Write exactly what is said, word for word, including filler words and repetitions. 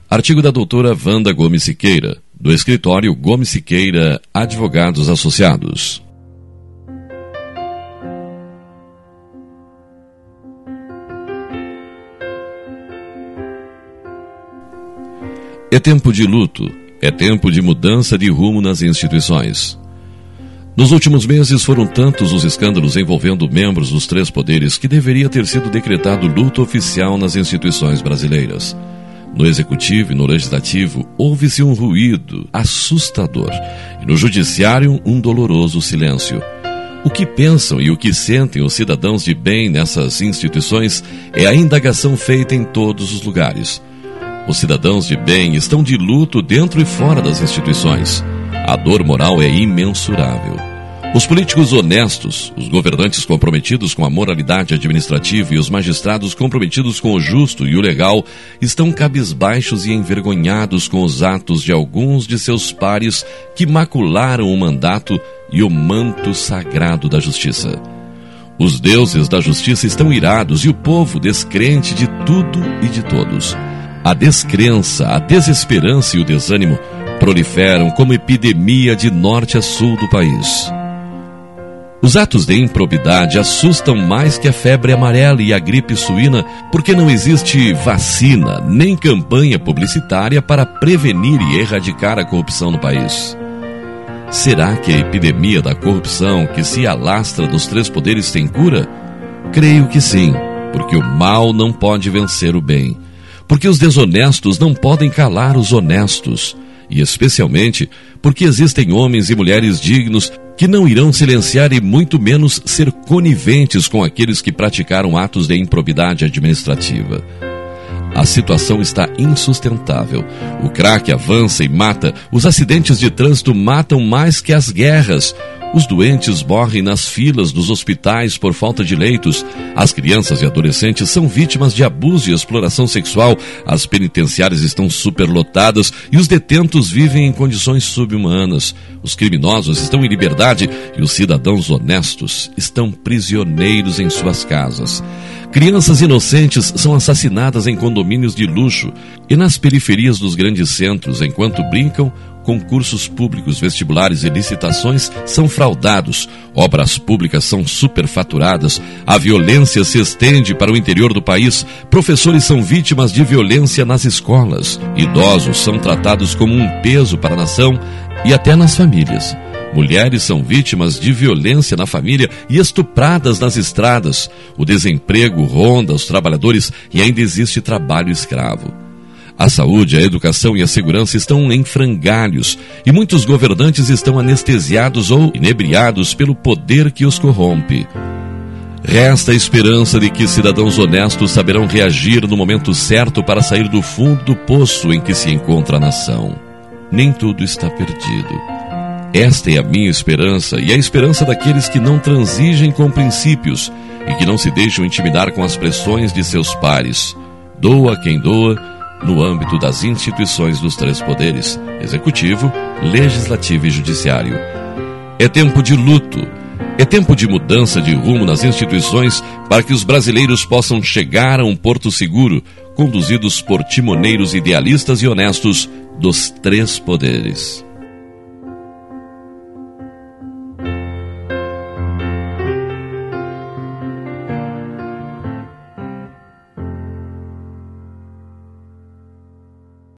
Artigo da doutora Wanda Gomes Siqueira, do escritório Gomes Siqueira Advogados Associados. É tempo de luto, é tempo de mudança de rumo nas instituições. Nos últimos meses foram tantos os escândalos envolvendo membros dos três poderes que deveria ter sido decretado luto oficial nas instituições brasileiras. No Executivo e no Legislativo, houve-se um ruído assustador e no Judiciário um doloroso silêncio. O que pensam e o que sentem os cidadãos de bem nessas instituições é a indagação feita em todos os lugares. Os cidadãos de bem estão de luto dentro e fora das instituições. A dor moral é imensurável. Os políticos honestos, os governantes comprometidos com a moralidade administrativa e os magistrados comprometidos com o justo e o legal estão cabisbaixos e envergonhados com os atos de alguns de seus pares que macularam o mandato e o manto sagrado da justiça. Os deuses da justiça estão irados e o povo descrente de tudo e de todos. A descrença, a desesperança e o desânimo proliferam como epidemia de norte a sul do país. Os atos de improbidade assustam mais que a febre amarela e a gripe suína, porque não existe vacina nem campanha publicitária para prevenir e erradicar a corrupção no país. Será que a epidemia da corrupção que se alastra dos três poderes tem cura? Creio que sim, porque o mal não pode vencer o bem. Porque os desonestos não podem calar os honestos, e especialmente porque existem homens e mulheres dignos que não irão silenciar e muito menos ser coniventes com aqueles que praticaram atos de improbidade administrativa. A situação está insustentável. O crack avança e mata, os acidentes de trânsito matam mais que as guerras. Os doentes morrem nas filas dos hospitais por falta de leitos. As crianças e adolescentes são vítimas de abuso e exploração sexual. As penitenciárias estão superlotadas e os detentos vivem em condições subhumanas. Os criminosos estão em liberdade e os cidadãos honestos estão prisioneiros em suas casas. Crianças inocentes são assassinadas em condomínios de luxo e nas periferias dos grandes centros, enquanto brincam. Concursos públicos, vestibulares e licitações são fraudados, obras públicas são superfaturadas, a violência se estende para o interior do país, professores são vítimas de violência nas escolas, idosos são tratados como um peso para a nação e até nas famílias. Mulheres são vítimas de violência na família e estupradas nas estradas. O desemprego ronda os trabalhadores e ainda existe trabalho escravo. A saúde, a educação e a segurança estão em frangalhos e muitos governantes estão anestesiados ou inebriados pelo poder que os corrompe. Resta a esperança de que cidadãos honestos saberão reagir no momento certo para sair do fundo do poço em que se encontra a nação. Nem tudo está perdido. Esta é a minha esperança e a esperança daqueles que não transigem com princípios e que não se deixam intimidar com as pressões de seus pares. Doa quem doa, no âmbito das instituições dos três poderes, Executivo, Legislativo e Judiciário. É tempo de luto, é tempo de mudança de rumo nas instituições para que os brasileiros possam chegar a um porto seguro, conduzidos por timoneiros idealistas e honestos dos três poderes.